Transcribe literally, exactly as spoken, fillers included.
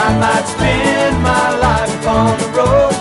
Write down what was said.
I might spend my life upon the road.